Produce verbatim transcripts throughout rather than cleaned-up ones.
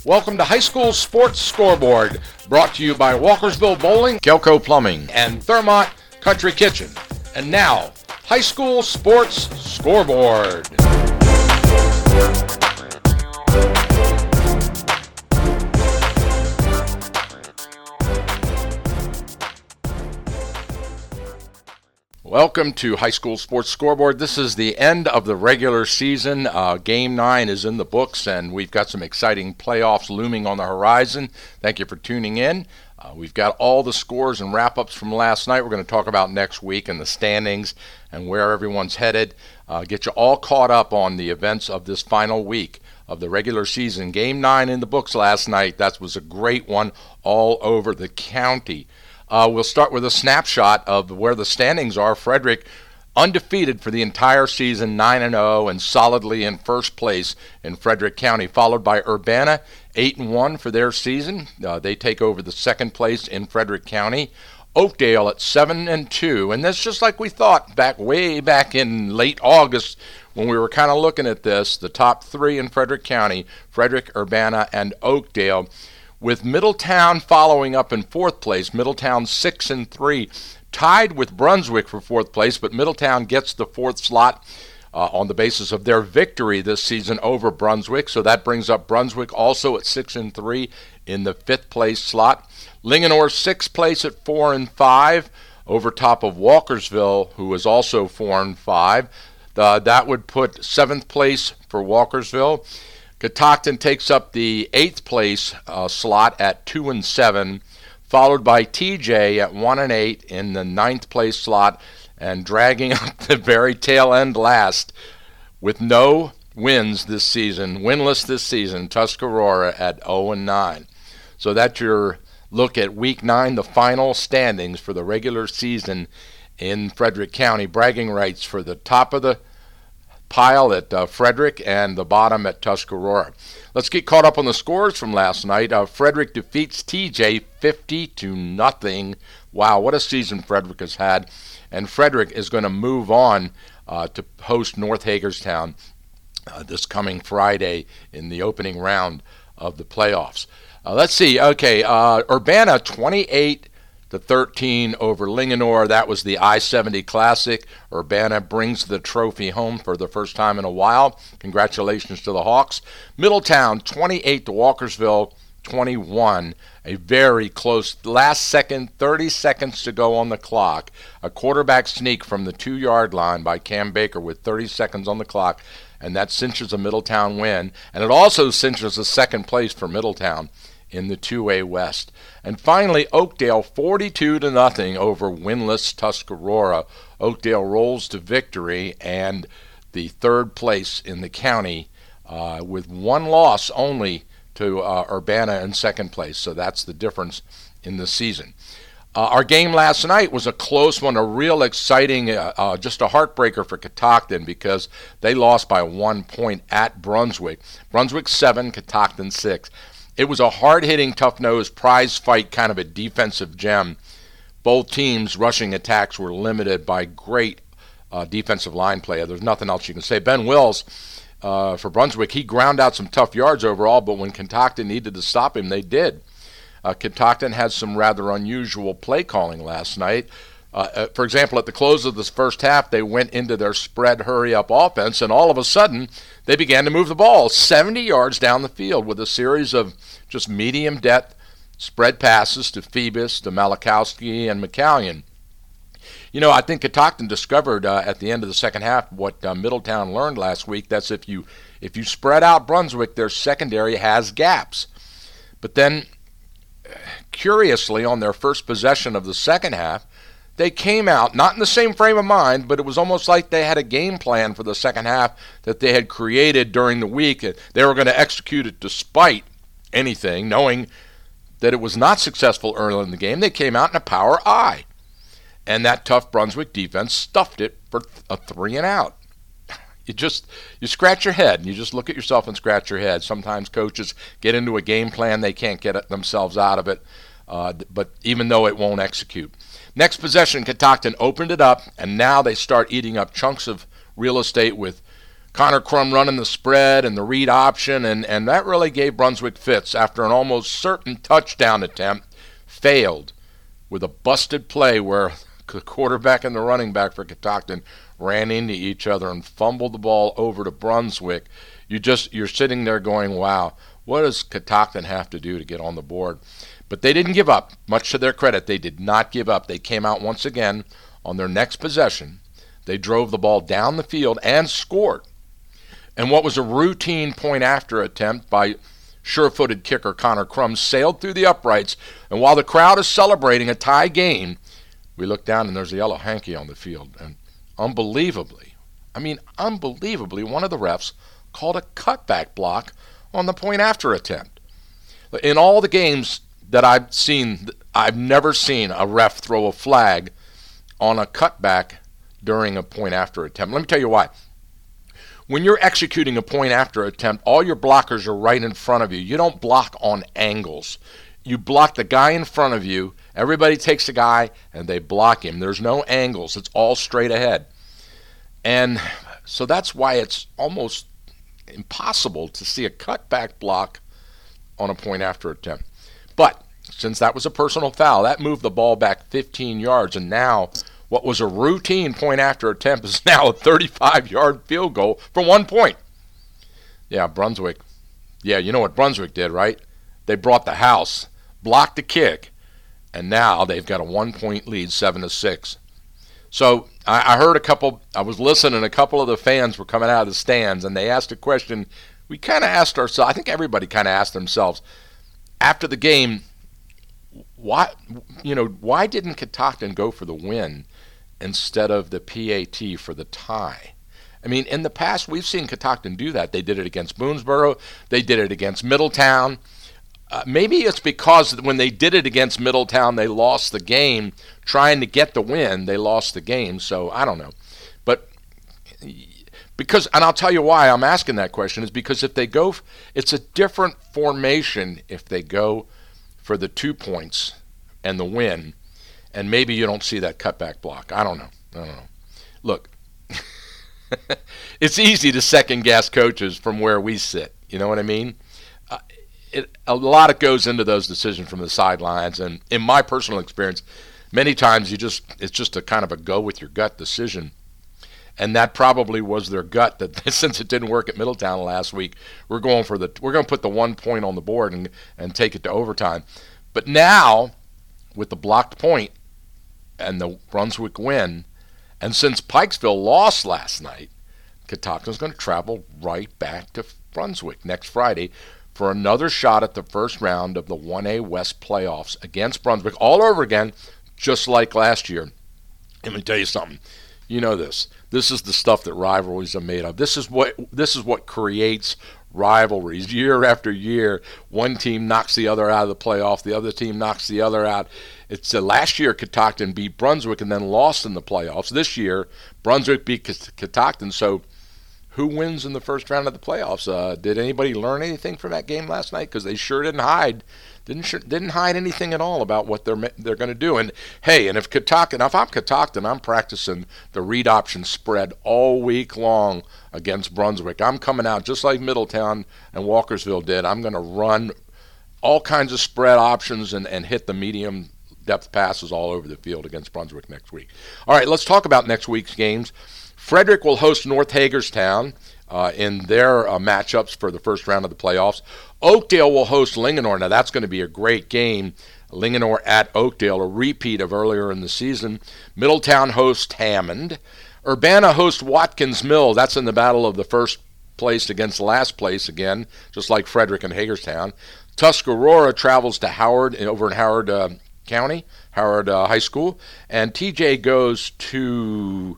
Welcome to High School Sports Scoreboard, brought to you by Walkersville Bowling, Kelco Plumbing, and Thermont Country Kitchen. And now, High School Sports Scoreboard. Welcome to High School Sports Scoreboard. This is the end of the regular season. Uh, game nine is in the books, and we've got some exciting playoffs looming on the horizon. Thank you for tuning in. Uh, we've got all the scores and wrap-ups from last night. We're going to talk about next week and the standings and where everyone's headed. Uh, get you all caught up on the events of this final week of the regular season. Game nine in the books last night. That was a great one all over the county. Uh, we'll start with a snapshot of where the standings are. Frederick, undefeated for the entire season, nine and oh, and solidly in first place in Frederick County, followed by Urbana, eight and one for their season. Uh, they take over the second place in Frederick County. Oakdale at seven and two, and that's just like we thought back way back in late August when we were kind of looking at this. The top three in Frederick County, Frederick, Urbana, and Oakdale, with Middletown following up in fourth place. Middletown six and three, tied with Brunswick for fourth place, but Middletown gets the fourth slot uh, on the basis of their victory this season over Brunswick. So that brings up Brunswick also at six and three in the fifth place slot. Linganore sixth place at four and five, over top of Walkersville, who is also four and five. Uh, that would put seventh place for Walkersville. Catoctin takes up the eighth place uh, slot at two and seven, followed by T J at one and eight in the ninth place slot, and dragging up the very tail end last with no wins this season, winless this season, Tuscarora at oh and nine. So that's your look at week nine, the final standings for the regular season in Frederick County. Bragging rights for the top of the pile at uh, Frederick and the bottom at Tuscarora. Let's get caught up on the scores from last night. Uh, Frederick defeats T J fifty to nothing. Wow, what a season Frederick has had. And Frederick is going to move on uh, to host North Hagerstown uh, this coming Friday in the opening round of the playoffs. Uh, let's see. Okay, uh, Urbana twenty-eight to thirteen over Linganore. That was the I seventy Classic. Urbana brings the trophy home for the first time in a while. Congratulations to the Hawks. Middletown twenty-eight to Walkersville twenty-one. A very close last second, thirty seconds to go on the clock. A quarterback sneak from the two-yard line by Cam Baker with thirty seconds on the clock, and that cinches a Middletown win. And it also cinches a second place for Middletown in the two A West. And finally, Oakdale forty-two to nothing over winless Tuscarora. Oakdale rolls to victory and the third place in the county uh, with one loss only to uh, Urbana in second place. So that's the difference in the season. Uh, our game last night was a close one, a real exciting, uh, uh, just a heartbreaker for Catoctin because they lost by one point at Brunswick. Brunswick seven, Catoctin six. It was a hard-hitting, tough-nosed prize fight, kind of a defensive gem. Both teams' rushing attacks were limited by great uh, defensive line play. There's nothing else you can say. Ben Wills, uh, for Brunswick, he ground out some tough yards overall, but when Catoctin needed to stop him, they did. Uh, Catoctin had some rather unusual play calling last night. Uh, for example, at the close of this first half, they went into their spread hurry-up offense, and all of a sudden, they began to move the ball seventy yards down the field with a series of just medium-depth spread passes to Phoebus, to Malakowski, and McCallion. You know, I think Catoctin discovered uh, at the end of the second half what uh, Middletown learned last week. That's if you if you spread out Brunswick, their secondary has gaps. But then, curiously, on their first possession of the second half, they came out, not in the same frame of mind, but it was almost like they had a game plan for the second half that they had created during the week. They were going to execute it despite anything, knowing that it was not successful early in the game. They came out in a power I, and that tough Brunswick defense stuffed it for a three and out. You just, you scratch your head, and you just look at yourself and scratch your head. Sometimes coaches get into a game plan, they can't get it themselves out of it, uh, but even though it won't execute. Next possession, Catoctin opened it up, and now they start eating up chunks of real estate with Connor Crum running the spread and the read option, and, and that really gave Brunswick fits after an almost certain touchdown attempt failed with a busted play where the quarterback and the running back for Catoctin ran into each other and fumbled the ball over to Brunswick. You just, you're sitting there going, wow, what does Catoctin have to do to get on the board? But they didn't give up. Much to their credit, they did not give up. They came out once again on their next possession. They drove the ball down the field and scored. And what was a routine point-after attempt by sure-footed kicker Connor Crum sailed through the uprights, and while the crowd is celebrating a tie game, we look down and there's a yellow hanky on the field. And unbelievably, I mean unbelievably, one of the refs called a cutback block on the point-after attempt. In all the games that I've seen, I've never seen a ref throw a flag on a cutback during a point-after attempt. Let me tell you why. When you're executing a point-after attempt, all your blockers are right in front of you. You don't block on angles. You block the guy in front of you. Everybody takes the guy, and they block him. There's no angles. It's all straight ahead. And so that's why it's almost impossible to see a cutback block on a point-after attempt. But since that was a personal foul, that moved the ball back fifteen yards, and now what was a routine point-after attempt is now a thirty-five-yard field goal for one point. Yeah, Brunswick. Yeah, you know what Brunswick did, right? They brought the house, blocked the kick, and now they've got a one-point lead, seven to six. So I, I heard a couple, I was listening, a couple of the fans were coming out of the stands, and they asked a question. We kind of asked ourselves, I think everybody kind of asked themselves, after the game, why, you know, why didn't Catoctin go for the win instead of the P A T for the tie? I mean, in the past, we've seen Catoctin do that. They did it against Boonesboro. They did it against Middletown. Uh, maybe it's because when they did it against Middletown, they lost the game. Trying to get the win, they lost the game. So I don't know. But because, and I'll tell you why I'm asking that question, is because if they go, it's a different formation if they go for the two points and the win, and maybe you don't see that cutback block. I don't know. I don't know. Look, it's easy to second-guess coaches from where we sit. You know what I mean? Uh, it, a lot of goes into those decisions from the sidelines, and in my personal experience, many times you just it's just a kind of a go-with-your-gut decision. And that probably was their gut, that since it didn't work at Middletown last week, we're going for the we're going to put the one point on the board and and take it to overtime. But now, with the blocked point and the Brunswick win, and since Pikesville lost last night, Catoctin's going to travel right back to Brunswick next Friday for another shot at the first round of the one A West playoffs against Brunswick all over again, just like last year. Let me tell you something. You know this. This is the stuff that rivalries are made of. This is what this is what creates rivalries year after year. One team knocks the other out of the playoff. The other team knocks the other out. It's uh, last year Catoctin beat Brunswick and then lost in the playoffs. This year Brunswick beat Catoctin. So who wins in the first round of the playoffs? Uh, did anybody learn anything from that game last night? Because they sure didn't hide. Didn't didn't hide anything at all about what they're they're going to do. And hey, and if Catoctin, if I'm Catoctin, I'm practicing the read option spread all week long against Brunswick. I'm coming out just like Middletown and Walkersville did. I'm going to run all kinds of spread options and, and hit the medium depth passes all over the field against Brunswick next week. All right, let's talk about next week's games. Frederick will host North Hagerstown uh, in their uh, matchups for the first round of the playoffs. Oakdale will host Linganore. Now, that's going to be a great game. Linganore at Oakdale, a repeat of earlier in the season. Middletown hosts Hammond. Urbana hosts Watkins Mill. That's in the battle of the first place against last place again, just like Frederick and Hagerstown. Tuscarora travels to Howard, over in Howard uh, County, Howard uh, High School. And T J goes to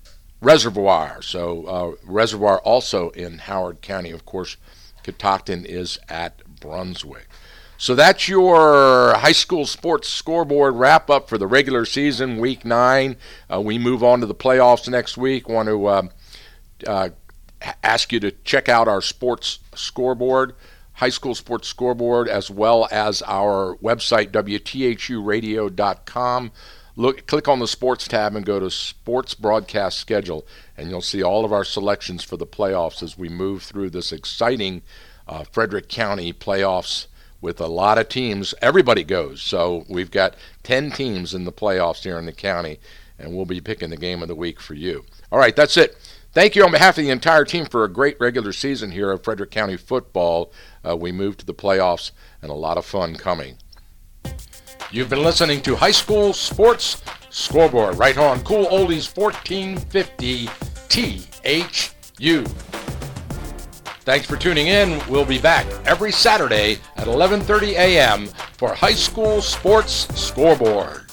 Reservoir. So uh, Reservoir also in Howard County. Of course, Catoctin is at Brunswick. So that's your high school sports scoreboard wrap-up for the regular season, week nine. Uh, we move on to the playoffs next week. Want to uh, uh, ask you to check out our sports scoreboard, high school sports scoreboard, as well as our website, W T H U radio dot com. look, click on the sports tab and go to sports broadcast schedule, and you'll see all of our selections for the playoffs as we move through this exciting uh, Frederick County playoffs with a lot of teams. Everybody goes. So we've got ten teams in the playoffs here in the county, and we'll be picking the game of the week for you. All right, that's it. Thank you on behalf of the entire team for a great regular season here of Frederick County football. Uh, we moved to the playoffs, and a lot of fun coming. You've been listening to High School Sports Scoreboard right on Cool Oldies fourteen fifty T H U. Thanks for tuning in. We'll be back every Saturday at eleven thirty a.m. for High School Sports Scoreboard.